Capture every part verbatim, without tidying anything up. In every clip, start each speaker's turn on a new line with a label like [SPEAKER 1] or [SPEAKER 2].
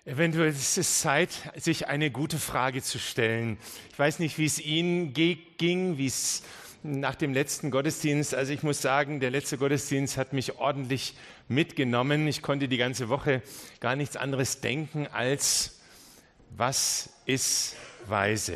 [SPEAKER 1] Eventuell ist es Zeit, sich eine gute Frage zu stellen. Ich weiß nicht, wie es Ihnen ging, wie es nach dem letzten Gottesdienst, also ich muss sagen, der letzte Gottesdienst hat mich ordentlich mitgenommen. Ich konnte die ganze Woche gar nichts anderes denken als, was ist weise?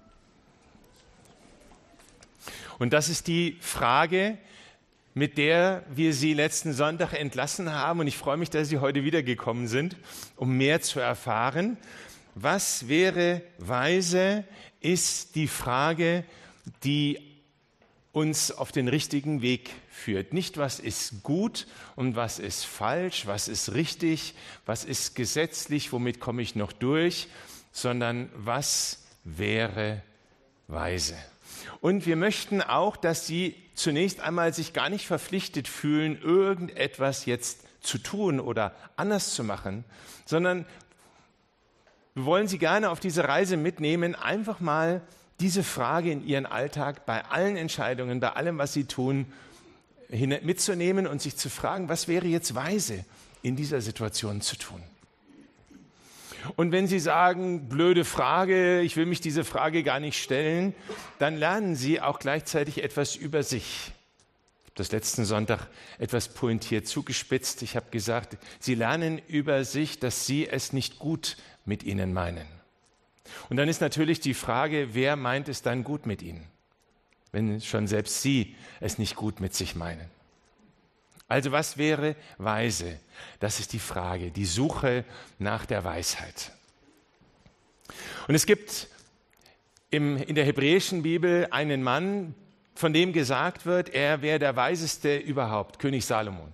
[SPEAKER 1] Und das ist die Frage, mit der wir Sie letzten Sonntag entlassen haben. Und ich freue mich, dass Sie heute wiedergekommen sind, um mehr zu erfahren. Was wäre weise, ist die Frage, die uns auf den richtigen Weg führt. Nicht, was ist gut und was ist falsch, was ist richtig, was ist gesetzlich, womit komme ich noch durch, sondern was wäre weise. Und wir möchten auch, dass Sie zunächst einmal sich gar nicht verpflichtet fühlen, irgendetwas jetzt zu tun oder anders zu machen, sondern wir wollen Sie gerne auf diese Reise mitnehmen, einfach mal diese Frage in Ihren Alltag bei allen Entscheidungen, bei allem, was Sie tun, mitzunehmen und sich zu fragen, was wäre jetzt weise in dieser Situation zu tun? Und wenn Sie sagen, blöde Frage, ich will mich diese Frage gar nicht stellen, dann lernen Sie auch gleichzeitig etwas über sich. Ich habe das letzten Sonntag etwas pointiert zugespitzt. Ich habe gesagt, Sie lernen über sich, dass Sie es nicht gut mit Ihnen meinen. Und dann ist natürlich die Frage, wer meint es dann gut mit Ihnen, wenn schon selbst Sie es nicht gut mit sich meinen? Also was wäre weise? Das ist die Frage, die Suche nach der Weisheit. Und es gibt im, in der hebräischen Bibel einen Mann, von dem gesagt wird, er wäre der Weiseste überhaupt, König Salomon.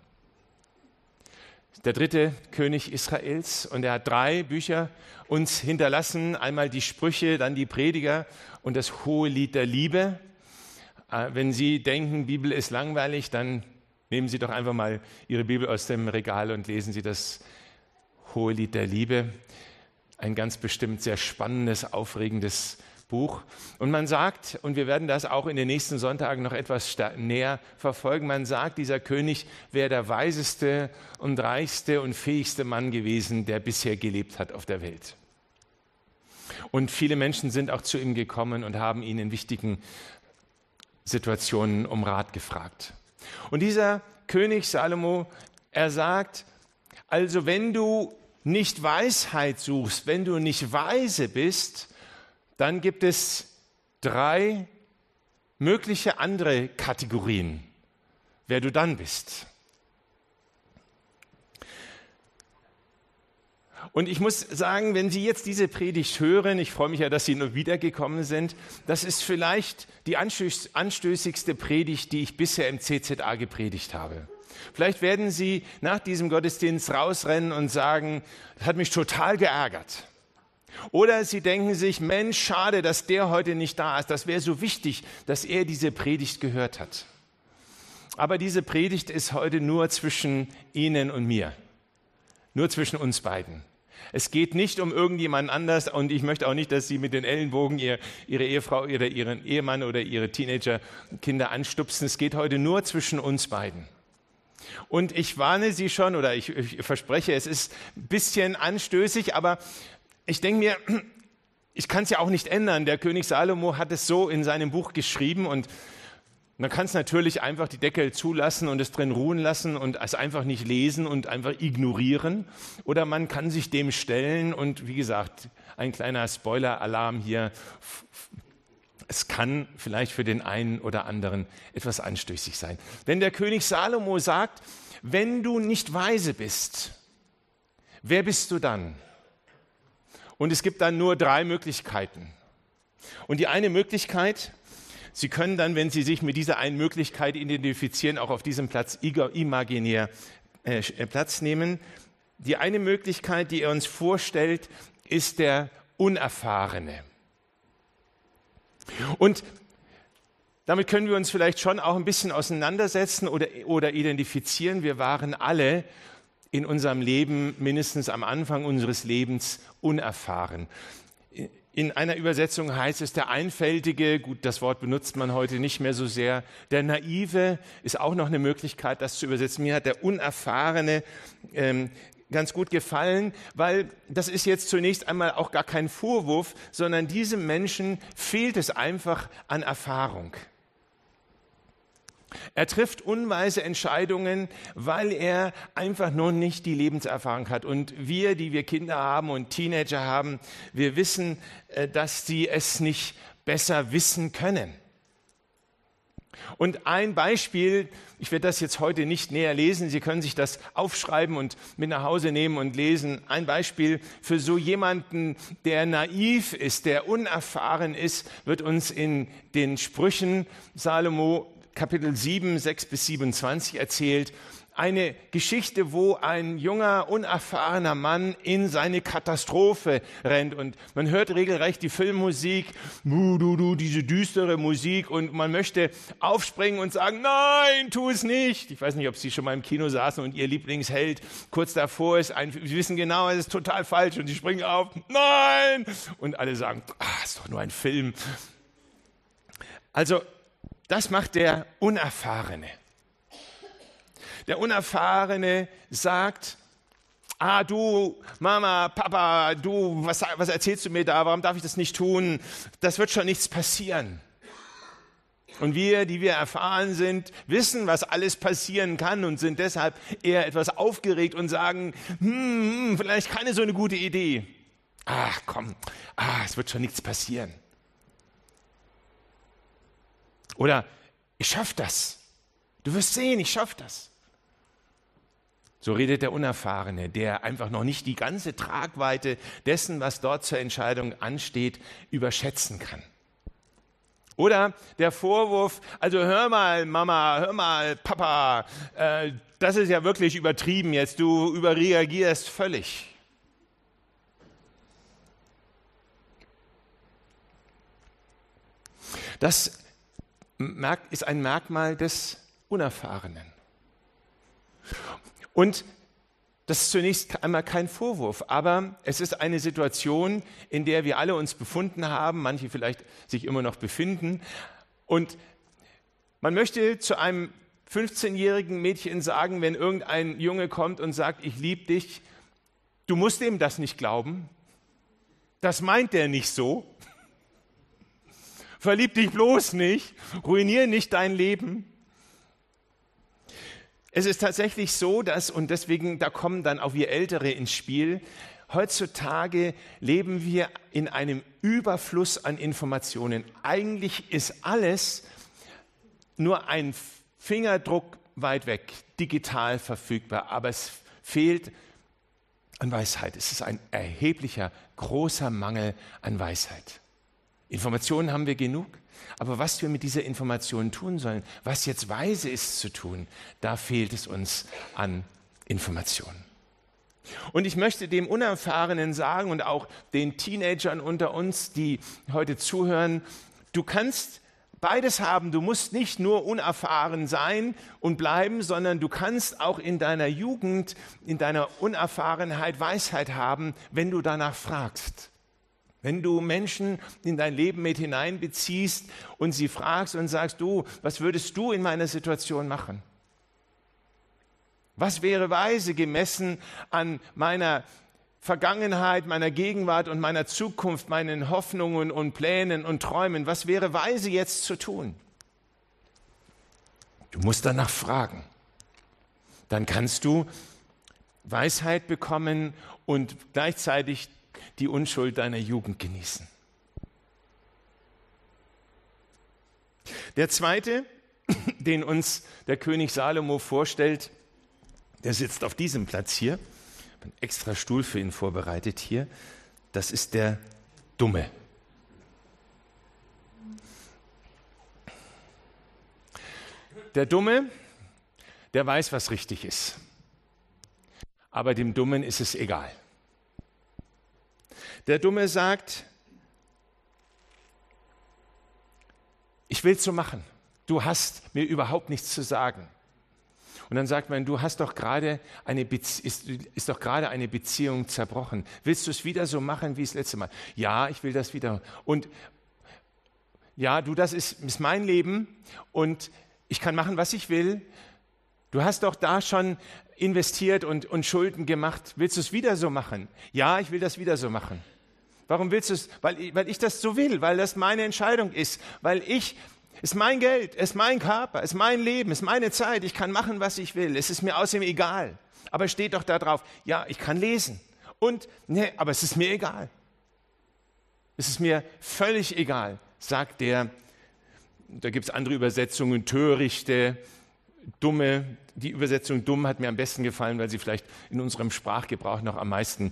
[SPEAKER 1] Der dritte König Israels, und er hat drei Bücher uns hinterlassen, einmal die Sprüche, dann die Prediger und das Hohelied der Liebe. Wenn Sie denken, Bibel ist langweilig, dann nehmen Sie doch einfach mal Ihre Bibel aus dem Regal und lesen Sie das Hohelied der Liebe. Ein ganz bestimmt sehr spannendes, aufregendes Buch. Und man sagt, und wir werden das auch in den nächsten Sonntagen noch etwas näher verfolgen, man sagt, dieser König wäre der weiseste und reichste und fähigste Mann gewesen, der bisher gelebt hat auf der Welt. Und viele Menschen sind auch zu ihm gekommen und haben ihn in wichtigen Situationen um Rat gefragt. Und dieser König Salomo, er sagt, also wenn du nicht Weisheit suchst, wenn du nicht weise bist, dann gibt es drei mögliche andere Kategorien, wer du dann bist. Und ich muss sagen, wenn Sie jetzt diese Predigt hören, ich freue mich ja, dass Sie nur wiedergekommen sind, das ist vielleicht die anstößigste Predigt, die ich bisher im C Z A gepredigt habe. Vielleicht werden Sie nach diesem Gottesdienst rausrennen und sagen, das hat mich total geärgert. Oder Sie denken sich, Mensch, schade, dass der heute nicht da ist. Das wäre so wichtig, dass er diese Predigt gehört hat. Aber diese Predigt ist heute nur zwischen Ihnen und mir. Nur zwischen uns beiden. Es geht nicht um irgendjemand anders und ich möchte auch nicht, dass Sie mit den Ellenbogen ihr, Ihre Ehefrau oder Ihren Ehemann oder Ihre Teenagerkinder anstupsen. Es geht heute nur zwischen uns beiden. Und ich warne Sie schon oder ich, ich verspreche, es ist ein bisschen anstößig, aber ich denke mir, ich kann es ja auch nicht ändern. Der König Salomo hat es so in seinem Buch geschrieben und man kann es natürlich einfach die Deckel zulassen und es drin ruhen lassen und es einfach nicht lesen und einfach ignorieren. Oder man kann sich dem stellen und wie gesagt, ein kleiner Spoiler-Alarm hier. Es kann vielleicht für den einen oder anderen etwas anstößig sein. Denn der König Salomo sagt, wenn du nicht weise bist, wer bist du dann? Und es gibt dann nur drei Möglichkeiten. Und die eine Möglichkeit, Sie können dann, wenn Sie sich mit dieser einen Möglichkeit identifizieren, auch auf diesem Platz imaginär äh, Platz nehmen. Die eine Möglichkeit, die er uns vorstellt, ist der Unerfahrene. Und damit können wir uns vielleicht schon auch ein bisschen auseinandersetzen oder, oder identifizieren. Wir waren alle in unserem Leben, mindestens am Anfang unseres Lebens, unerfahren. In einer Übersetzung heißt es der Einfältige, gut, das Wort benutzt man heute nicht mehr so sehr. Der Naive ist auch noch eine Möglichkeit, das zu übersetzen. Mir hat der Unerfahrene ähm, ganz gut gefallen, weil das ist jetzt zunächst einmal auch gar kein Vorwurf, sondern diesem Menschen fehlt es einfach an Erfahrung. Er trifft unweise Entscheidungen, weil er einfach noch nicht die Lebenserfahrung hat. Und wir, die wir Kinder haben und Teenager haben, wir wissen, dass sie es nicht besser wissen können. Und ein Beispiel, ich werde das jetzt heute nicht näher lesen, Sie können sich das aufschreiben und mit nach Hause nehmen und lesen. Ein Beispiel für so jemanden, der naiv ist, der unerfahren ist, wird uns in den Sprüchen Salomo Kapitel sieben, sechs bis siebenundzwanzig erzählt. Eine Geschichte, wo ein junger, unerfahrener Mann in seine Katastrophe rennt. Und man hört regelrecht die Filmmusik, du, du, du, diese düstere Musik. Und man möchte aufspringen und sagen, nein, tu es nicht. Ich weiß nicht, ob Sie schon mal im Kino saßen und Ihr Lieblingsheld kurz davor ist. Ein, Sie wissen genau, es ist total falsch. Und Sie springen auf, nein. Und alle sagen, ah, ist doch nur ein Film. Also, das macht der Unerfahrene. Der Unerfahrene sagt, ah du, Mama, Papa, du, was, was erzählst du mir da, warum darf ich das nicht tun? Das wird schon nichts passieren. Und wir, die wir erfahren sind, wissen, was alles passieren kann und sind deshalb eher etwas aufgeregt und sagen, hm, vielleicht keine so eine gute Idee. Ach komm, ah, es wird schon nichts passieren. Oder, ich schaff das. Du wirst sehen, ich schaff das. So redet der Unerfahrene, der einfach noch nicht die ganze Tragweite dessen, was dort zur Entscheidung ansteht, überschätzen kann. Oder der Vorwurf, also hör mal Mama, hör mal Papa, äh, das ist ja wirklich übertrieben jetzt, du überreagierst völlig. Das ist ein Merkmal des Unerfahrenen. Und das ist zunächst einmal kein Vorwurf, aber es ist eine Situation, in der wir alle uns befunden haben, manche vielleicht sich immer noch befinden. Und man möchte zu einem fünfzehnjährigen Mädchen sagen, wenn irgendein Junge kommt und sagt, ich liebe dich, du musst ihm das nicht glauben. Das meint er nicht so. Verlieb dich bloß nicht, ruinier nicht dein Leben. Es ist tatsächlich so, dass, und deswegen, da kommen dann auch wir Ältere ins Spiel, heutzutage leben wir in einem Überfluss an Informationen. Eigentlich ist alles nur ein Fingerdruck weit weg, digital verfügbar, aber es fehlt an Weisheit. Es ist ein erheblicher, großer Mangel an Weisheit. Informationen haben wir genug, aber was wir mit dieser Information tun sollen, was jetzt weise ist zu tun, da fehlt es uns an Informationen. Und ich möchte dem Unerfahrenen sagen und auch den Teenagern unter uns, die heute zuhören, du kannst beides haben. Du musst nicht nur unerfahren sein und bleiben, sondern du kannst auch in deiner Jugend, in deiner Unerfahrenheit Weisheit haben, wenn du danach fragst. Wenn du Menschen in dein Leben mit hineinbeziehst und sie fragst und sagst, du, was würdest du in meiner Situation machen? Was wäre weise gemessen an meiner Vergangenheit, meiner Gegenwart und meiner Zukunft, meinen Hoffnungen und Plänen und Träumen? Was wäre weise jetzt zu tun? Du musst danach fragen. Dann kannst du Weisheit bekommen und gleichzeitig die Unschuld deiner Jugend genießen. Der zweite, den uns der König Salomo vorstellt, der sitzt auf diesem Platz hier. Ich habe einen extra Stuhl für ihn vorbereitet hier. Das ist der Dumme. Der Dumme, der weiß, was richtig ist. Aber dem Dummen ist es egal. Der Dumme sagt, ich will es so machen. Du hast mir überhaupt nichts zu sagen. Und dann sagt man, du hast doch gerade eine Bezie- ist, ist doch gerade eine Beziehung zerbrochen. Willst du es wieder so machen wie das letzte Mal? Ja, ich will das wieder. Und ja, du, das ist, ist mein Leben und ich kann machen, was ich will. Du hast doch da schon investiert und, und Schulden gemacht. Willst du es wieder so machen? Ja, ich will das wieder so machen. Warum willst du es? Weil, weil ich das so will, weil das meine Entscheidung ist, weil ich, es ist mein Geld, es ist mein Körper, es ist mein Leben, es ist meine Zeit, ich kann machen, was ich will, es ist mir außerdem egal. Aber steht doch da drauf, ja, ich kann lesen und, nee, aber es ist mir egal. Es ist mir völlig egal, sagt der, da gibt es andere Übersetzungen, törichte, dumme. Die Übersetzung dumm hat mir am besten gefallen, weil sie vielleicht in unserem Sprachgebrauch noch am meisten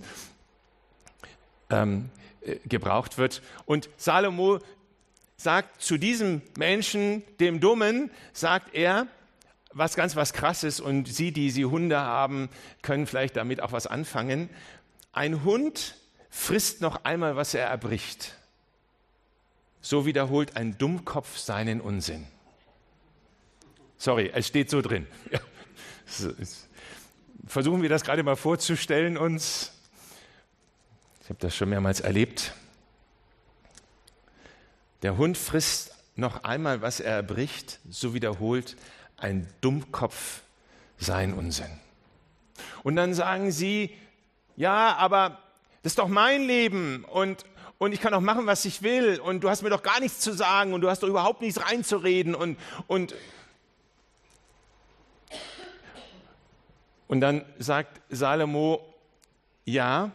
[SPEAKER 1] ähm, äh, gebraucht wird. Und Salomo sagt zu diesem Menschen, dem Dummen, sagt er, was ganz was Krasses, und Sie, die Sie Hunde haben, können vielleicht damit auch was anfangen. Ein Hund frisst noch einmal, was er erbricht. So wiederholt ein Dummkopf seinen Unsinn. Sorry, es steht so drin. Ja. Versuchen wir das gerade mal vorzustellen uns. Ich habe das schon mehrmals erlebt. Der Hund frisst noch einmal, was er erbricht, so wiederholt ein Dummkopf seinen Unsinn. Und dann sagen sie, ja, aber das ist doch mein Leben und, und ich kann doch machen, was ich will und du hast mir doch gar nichts zu sagen und du hast doch überhaupt nichts reinzureden und, und, und dann sagt Salomo, ja,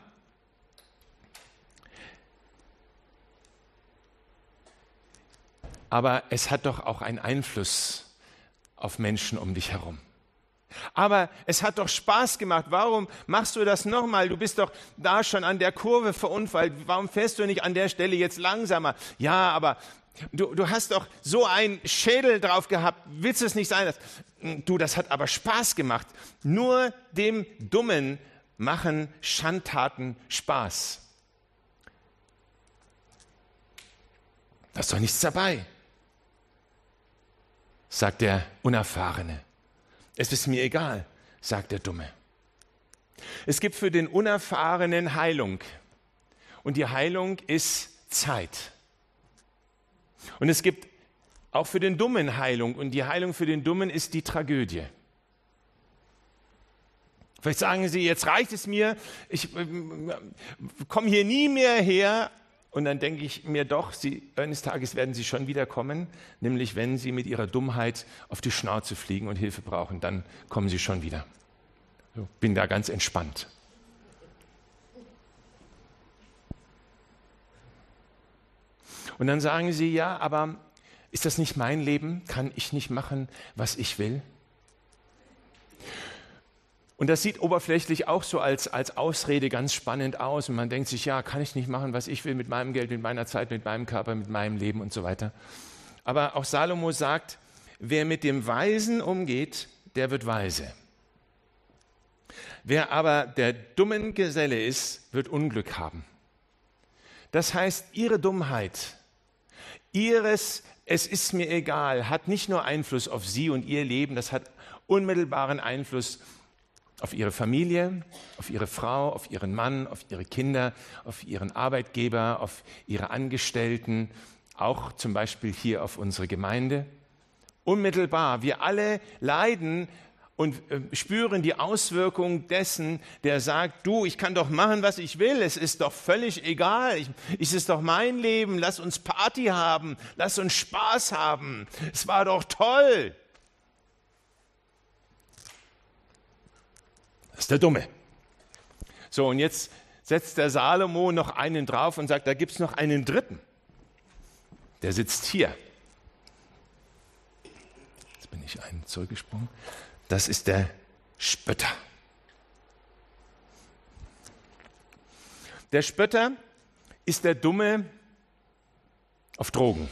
[SPEAKER 1] aber es hat doch auch einen Einfluss auf Menschen um dich herum. Aber es hat doch Spaß gemacht. Warum machst du das nochmal? Du bist doch da schon an der Kurve verunfallt. Warum fährst du nicht an der Stelle jetzt langsamer? Ja, aber du, du hast doch so einen Schädel drauf gehabt. Willst du es nicht sein? Dass, du, das hat aber Spaß gemacht. Nur dem Dummen machen Schandtaten Spaß. Da ist doch nichts dabei, sagt der Unerfahrene. Es ist mir egal, sagt der Dumme. Es gibt für den Unerfahrenen Heilung. Und die Heilung ist Zeit. Und es gibt auch für den Dummen Heilung. Und die Heilung für den Dummen ist die Tragödie. Vielleicht sagen Sie, jetzt reicht es mir, ich äh, komme hier nie mehr her. Und dann denke ich mir doch, Sie, eines Tages werden Sie schon wieder kommen, nämlich wenn Sie mit Ihrer Dummheit auf die Schnauze fliegen und Hilfe brauchen, dann kommen Sie schon wieder. Ich bin da ganz entspannt. Und dann sagen Sie, ja, aber ist das nicht mein Leben? Kann ich nicht machen, was ich will? Und das sieht oberflächlich auch so als, als Ausrede ganz spannend aus. Und man denkt sich, ja, kann ich nicht machen, was ich will mit meinem Geld, mit meiner Zeit, mit meinem Körper, mit meinem Leben und so weiter. Aber auch Salomo sagt, wer mit dem Weisen umgeht, der wird weise. Wer aber der dummen Geselle ist, wird Unglück haben. Das heißt, ihre Dummheit, ihres Es ist mir egal, hat nicht nur Einfluss auf sie und ihr Leben, das hat unmittelbaren Einfluss auf ihre Familie, auf ihre Frau, auf ihren Mann, auf ihre Kinder, auf ihren Arbeitgeber, auf ihre Angestellten, auch zum Beispiel hier auf unsere Gemeinde. Unmittelbar, wir alle leiden und spüren die Auswirkung dessen, der sagt, du, ich kann doch machen, was ich will, es ist doch völlig egal, ich, es ist doch mein Leben, lass uns Party haben, lass uns Spaß haben, es war doch toll. Das ist der Dumme. So, und jetzt setzt der Salomo noch einen drauf und sagt, da gibt es noch einen dritten. Der sitzt hier. Jetzt bin ich einen zurückgesprungen. Das ist der Spötter. Der Spötter ist der Dumme auf Drogen.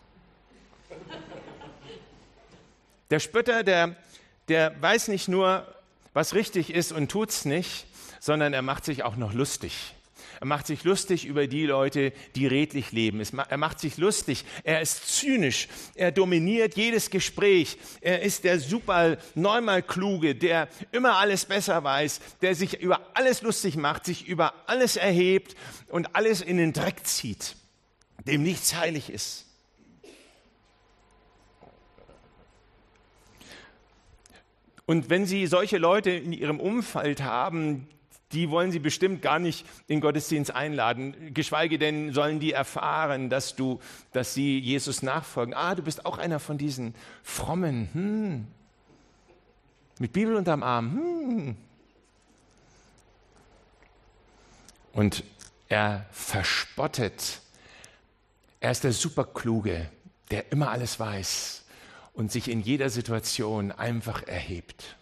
[SPEAKER 1] Der Spötter, der, der weiß nicht nur, was richtig ist und tut's nicht, sondern er macht sich auch noch lustig. Er macht sich lustig über die Leute, die redlich leben. Er macht sich lustig, er ist zynisch, er dominiert jedes Gespräch. Er ist der super neunmal Kluge, der immer alles besser weiß, der sich über alles lustig macht, sich über alles erhebt und alles in den Dreck zieht, dem nichts heilig ist. Und wenn Sie solche Leute in Ihrem Umfeld haben, die wollen Sie bestimmt gar nicht in Gottesdienst einladen, geschweige denn sollen die erfahren, dass, du, dass sie Jesus nachfolgen. Ah, du bist auch einer von diesen Frommen, hm. mit Bibel unterm Arm. Hm. Und er verspottet. Er ist der Superkluge, der immer alles weiß und sich in jeder Situation einfach erhebt.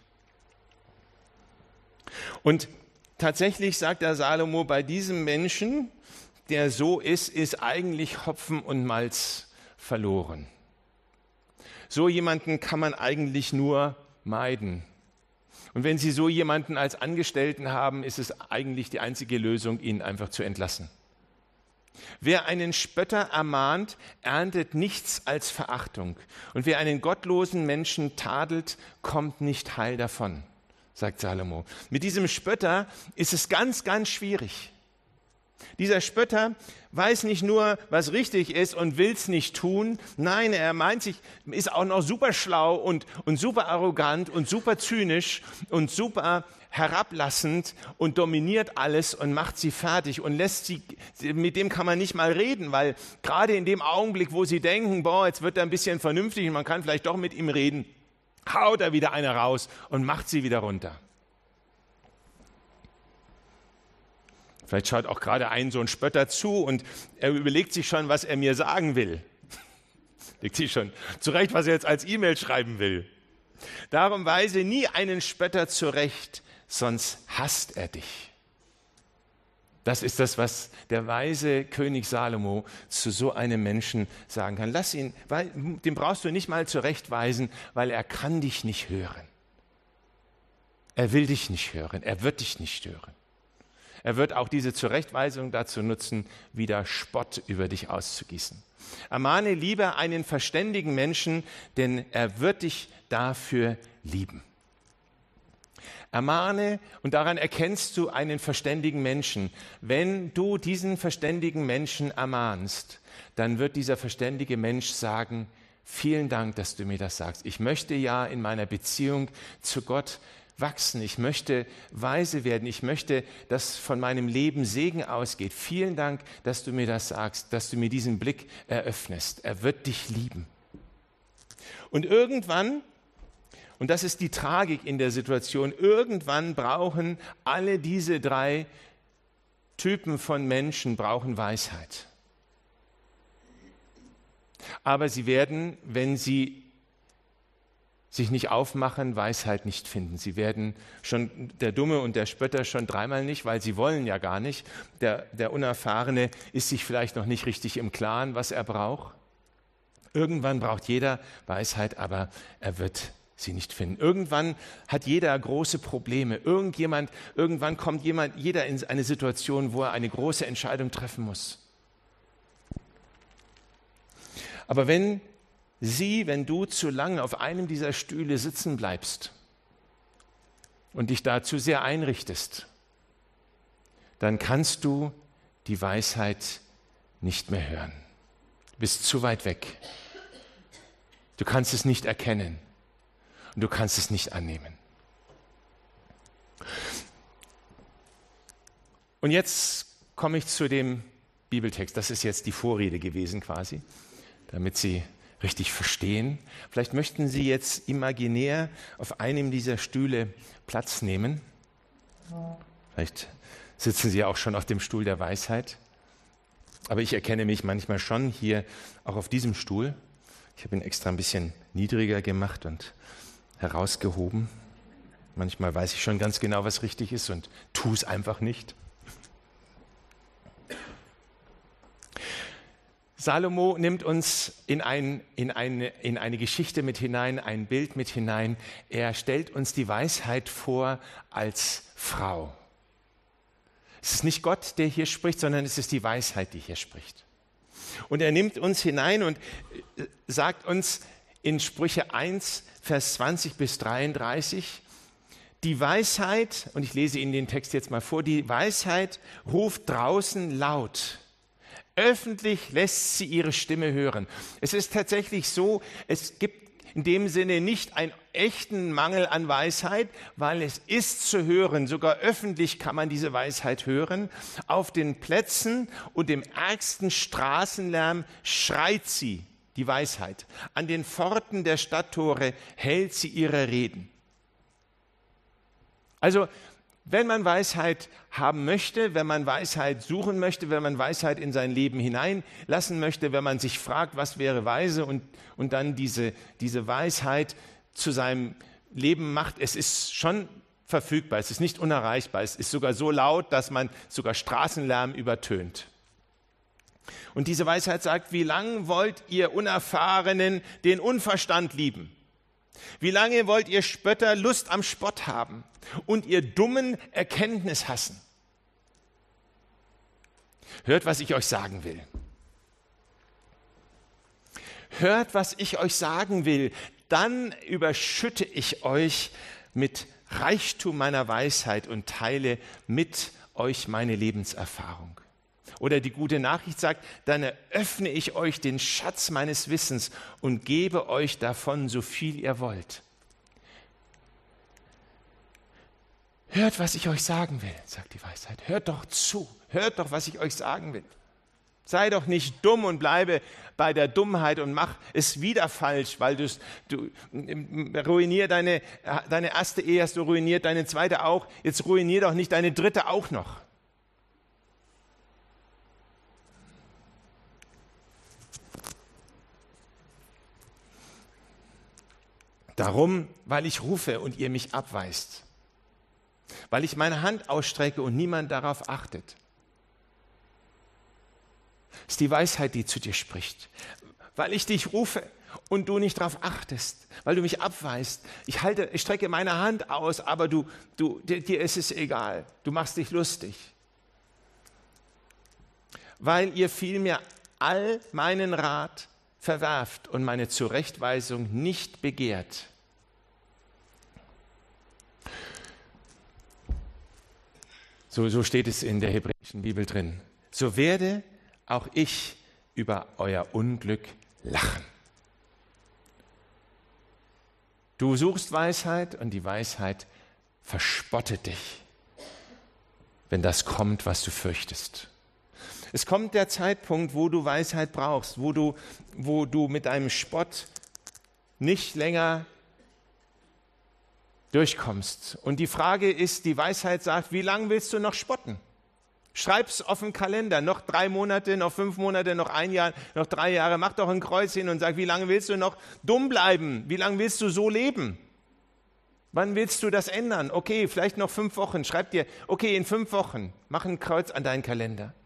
[SPEAKER 1] Und tatsächlich sagt der Salomo, bei diesem Menschen, der so ist, ist eigentlich Hopfen und Malz verloren. So jemanden kann man eigentlich nur meiden. Und wenn Sie so jemanden als Angestellten haben, ist es eigentlich die einzige Lösung, ihn einfach zu entlassen. Wer einen Spötter ermahnt, erntet nichts als Verachtung. Und wer einen gottlosen Menschen tadelt, kommt nicht heil davon, sagt Salomo. Mit diesem Spötter ist es ganz, ganz schwierig. Dieser Spötter weiß nicht nur, was richtig ist und will es nicht tun. Nein, er meint sich, ist auch noch super schlau und, und super arrogant und super zynisch und super herablassend und dominiert alles und macht sie fertig und lässt sie, mit dem kann man nicht mal reden, weil gerade in dem Augenblick, wo sie denken, boah, jetzt wird er ein bisschen vernünftig und man kann vielleicht doch mit ihm reden, haut er wieder eine raus und macht sie wieder runter. Vielleicht schaut auch gerade ein so ein Spötter zu und er überlegt sich schon, was er mir sagen will. Legt sich schon zurecht, was er jetzt als E-Mail schreiben will. Darum weise nie einen Spötter zurecht, sonst hasst er dich. Das ist das, was der weise König Salomo zu so einem Menschen sagen kann. Lass ihn, weil, den brauchst du nicht mal zurechtweisen, weil er kann dich nicht hören. Er will dich nicht hören, er wird dich nicht hören. Er wird auch diese Zurechtweisung dazu nutzen, wieder Spott über dich auszugießen. Ermahne lieber einen verständigen Menschen, denn er wird dich dafür lieben. Ermahne, und daran erkennst du einen verständigen Menschen. Wenn du diesen verständigen Menschen ermahnst, dann wird dieser verständige Mensch sagen, vielen Dank, dass du mir das sagst. Ich möchte ja in meiner Beziehung zu Gott wachsen. Ich möchte weise werden. Ich möchte, dass von meinem Leben Segen ausgeht. Vielen Dank, dass du mir das sagst, dass du mir diesen Blick eröffnest. Er wird dich lieben. Und irgendwann, und das ist die Tragik in der Situation, irgendwann brauchen alle diese drei Typen von Menschen brauchen Weisheit. Aber sie werden, wenn sie sich nicht aufmachen, Weisheit nicht finden. Sie werden schon, der Dumme und der Spötter schon dreimal nicht, weil sie wollen ja gar nicht. Der, der Unerfahrene ist sich vielleicht noch nicht richtig im Klaren, was er braucht. Irgendwann braucht jeder Weisheit, aber er wird sie nicht finden. Irgendwann hat jeder große Probleme. Irgendjemand, irgendwann kommt jemand, jeder in eine Situation, wo er eine große Entscheidung treffen muss. Aber wenn Sie, wenn du zu lange auf einem dieser Stühle sitzen bleibst und dich da zu sehr einrichtest, dann kannst du die Weisheit nicht mehr hören. Du bist zu weit weg. Du kannst es nicht erkennen und du kannst es nicht annehmen. Und jetzt komme ich zu dem Bibeltext. Das ist jetzt die Vorrede gewesen quasi, damit Sie richtig verstehen. Vielleicht möchten Sie jetzt imaginär auf einem dieser Stühle Platz nehmen. Vielleicht sitzen Sie auch schon auf dem Stuhl der Weisheit. Aber ich erkenne mich manchmal schon hier auch auf diesem Stuhl. Ich habe ihn extra ein bisschen niedriger gemacht und herausgehoben. Manchmal weiß ich schon ganz genau, was richtig ist und tue es einfach nicht. Salomo nimmt uns in, ein, in, eine, in eine Geschichte mit hinein, ein Bild mit hinein. Er stellt uns die Weisheit vor als Frau. Es ist nicht Gott, der hier spricht, sondern es ist die Weisheit, die hier spricht. Und er nimmt uns hinein und sagt uns in Sprüche eins, Vers zwanzig bis dreiunddreißig, die Weisheit, und ich lese Ihnen den Text jetzt mal vor, die Weisheit ruft draußen laut. Öffentlich lässt sie ihre Stimme hören. Es ist tatsächlich so, es gibt in dem Sinne nicht einen echten Mangel an Weisheit, weil es ist zu hören, sogar öffentlich kann man diese Weisheit hören. Auf den Plätzen und im ärgsten Straßenlärm schreit sie, die Weisheit. An den Pforten der Stadttore hält sie ihre Reden. Also, wenn man Weisheit haben möchte, wenn man Weisheit suchen möchte, wenn man Weisheit in sein Leben hineinlassen möchte, wenn man sich fragt, was wäre weise und, und dann diese, diese Weisheit zu seinem Leben macht, es ist schon verfügbar, es ist nicht unerreichbar, es ist sogar so laut, dass man sogar Straßenlärm übertönt. Und diese Weisheit sagt, wie lange wollt ihr Unerfahrenen den Unverstand lieben? Wie lange wollt ihr Spötter Lust am Spott haben und ihr Dummen Erkenntnis hassen? Hört, was ich euch sagen will. Hört, was ich euch sagen will. Dann überschütte ich euch mit Reichtum meiner Weisheit und teile mit euch meine Lebenserfahrung. Oder die gute Nachricht sagt, dann eröffne ich euch den Schatz meines Wissens und gebe euch davon so viel ihr wollt. Hört, was ich euch sagen will, sagt die Weisheit. Hört doch zu, hört doch, was ich euch sagen will. Sei doch nicht dumm und bleibe bei der Dummheit und mach es wieder falsch, weil du, du ruinier deine, deine erste Ehe, hast du ruiniert, deine zweite auch, jetzt ruinier doch nicht deine dritte auch noch. Darum, weil ich rufe und ihr mich abweist, weil ich meine Hand ausstrecke und niemand darauf achtet. Das ist die Weisheit, die zu dir spricht. Weil ich dich rufe und du nicht darauf achtest, weil du mich abweist. Ich, halte, ich strecke meine Hand aus, aber du, du, dir, dir ist es egal. Du machst dich lustig. Weil ihr vielmehr all meinen Rat verwerft und meine Zurechtweisung nicht begehrt. So, so steht es in der hebräischen Bibel drin. So werde auch ich über euer Unglück lachen. Du suchst Weisheit und die Weisheit verspottet dich, wenn das kommt, was du fürchtest. Es kommt der Zeitpunkt, wo du Weisheit brauchst, wo du, wo du mit deinem Spott nicht länger durchkommst. Und die Frage ist, die Weisheit sagt, wie lange willst du noch spotten? Schreib's auf den Kalender, noch drei Monate, noch fünf Monate, noch ein Jahr, noch drei Jahre. Mach doch ein Kreuz hin und sag, wie lange willst du noch dumm bleiben? Wie lange willst du so leben? Wann willst du das ändern? Okay, vielleicht noch fünf Wochen. Schreib dir, okay, in fünf Wochen. Mach ein Kreuz an deinen Kalender.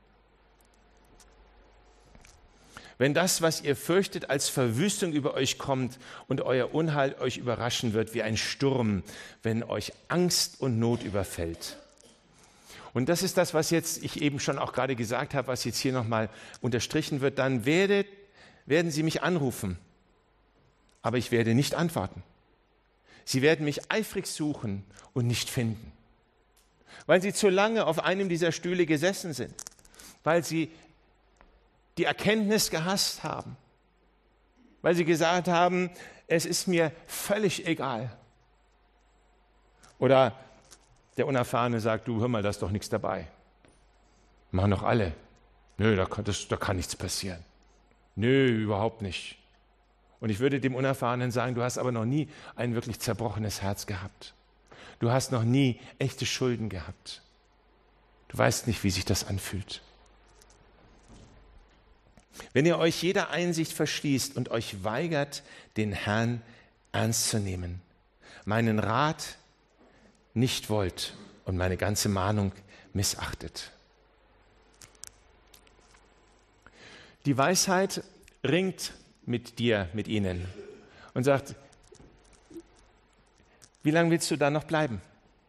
[SPEAKER 1] Wenn das, was ihr fürchtet, als Verwüstung über euch kommt und euer Unheil euch überraschen wird wie ein Sturm, wenn euch Angst und Not überfällt. Und das ist das, was jetzt ich eben schon auch gerade gesagt habe, was jetzt hier nochmal unterstrichen wird. Dann werdet, werden sie mich anrufen, aber ich werde nicht antworten. Sie werden mich eifrig suchen und nicht finden, weil sie zu lange auf einem dieser Stühle gesessen sind, weil sie die Erkenntnis gehasst haben, weil sie gesagt haben, es ist mir völlig egal. Oder der Unerfahrene sagt, du, hör mal, da ist doch nichts dabei. Machen doch alle. Nö, da kann, das, da kann nichts passieren. Nö, überhaupt nicht. Und ich würde dem Unerfahrenen sagen, du hast aber noch nie ein wirklich zerbrochenes Herz gehabt. Du hast noch nie echte Schulden gehabt. Du weißt nicht, wie sich das anfühlt. Wenn ihr euch jeder Einsicht verschließt und euch weigert, den Herrn ernst zu nehmen, meinen Rat nicht wollt und meine ganze Mahnung missachtet. Die Weisheit ringt mit dir, mit ihnen und sagt, wie lange willst du da noch bleiben?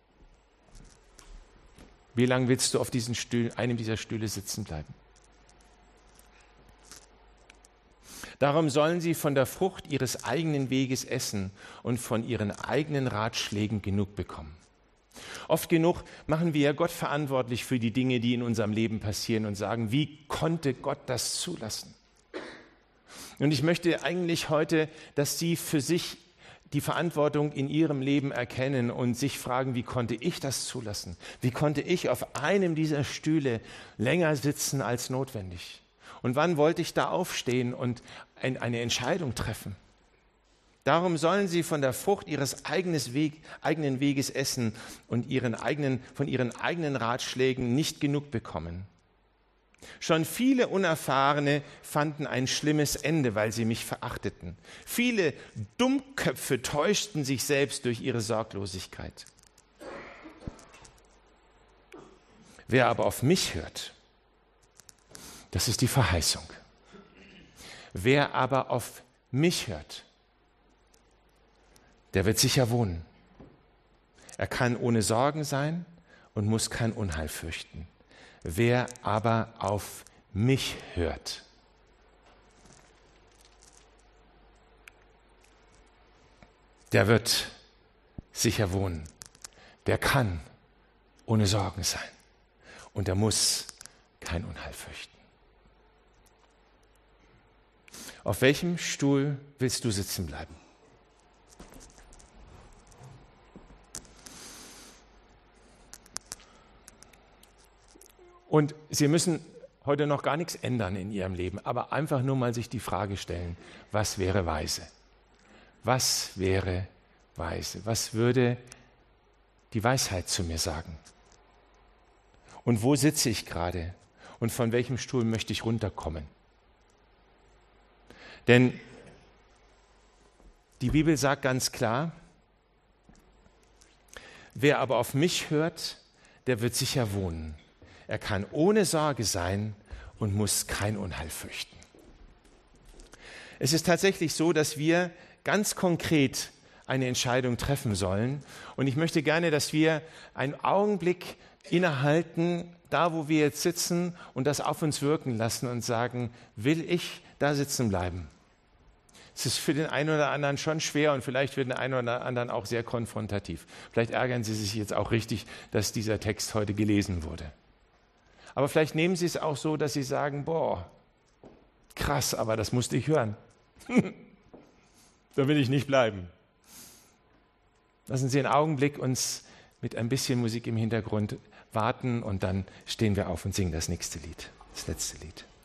[SPEAKER 1] Wie lange willst du auf diesen Stuhl, einem dieser Stühle sitzen bleiben? Darum sollen sie von der Frucht ihres eigenen Weges essen und von ihren eigenen Ratschlägen genug bekommen. Oft genug machen wir ja Gott verantwortlich für die Dinge, die in unserem Leben passieren und sagen, wie konnte Gott das zulassen? Und ich möchte eigentlich heute, dass Sie für sich die Verantwortung in Ihrem Leben erkennen und sich fragen, wie konnte ich das zulassen? Wie konnte ich auf einem dieser Stühle länger sitzen als notwendig? Und wann wollte ich da aufstehen und ein, eine Entscheidung treffen? Darum sollen Sie von der Frucht Ihres eigenen, Weg, eigenen Weges essen und ihren eigenen, von Ihren eigenen Ratschlägen nicht genug bekommen. Schon viele Unerfahrene fanden ein schlimmes Ende, weil sie mich verachteten. Viele Dummköpfe täuschten sich selbst durch ihre Sorglosigkeit. Wer aber auf mich hört, das ist die Verheißung. Wer aber auf mich hört, der wird sicher wohnen. Er kann ohne Sorgen sein und muss kein Unheil fürchten. Wer aber auf mich hört, der wird sicher wohnen. Der kann ohne Sorgen sein und er muss kein Unheil fürchten. Auf welchem Stuhl willst du sitzen bleiben? Und Sie müssen heute noch gar nichts ändern in Ihrem Leben, aber einfach nur mal sich die Frage stellen, was wäre weise? Was wäre weise? Was würde die Weisheit zu mir sagen? Und wo sitze ich gerade? Und von welchem Stuhl möchte ich runterkommen? Denn die Bibel sagt ganz klar, wer aber auf mich hört, der wird sicher wohnen. Er kann ohne Sorge sein und muss kein Unheil fürchten. Es ist tatsächlich so, dass wir ganz konkret eine Entscheidung treffen sollen. Und ich möchte gerne, dass wir einen Augenblick innehalten, da wo wir jetzt sitzen und das auf uns wirken lassen und sagen, will ich da sitzen bleiben? Es ist für den einen oder anderen schon schwer und vielleicht für den einen oder anderen auch sehr konfrontativ. Vielleicht ärgern Sie sich jetzt auch richtig, dass dieser Text heute gelesen wurde. Aber vielleicht nehmen Sie es auch so, dass Sie sagen, boah, krass, aber das musste ich hören. Da will ich nicht bleiben. Lassen Sie einen Augenblick uns mit ein bisschen Musik im Hintergrund warten und dann stehen wir auf und singen das nächste Lied, das letzte Lied.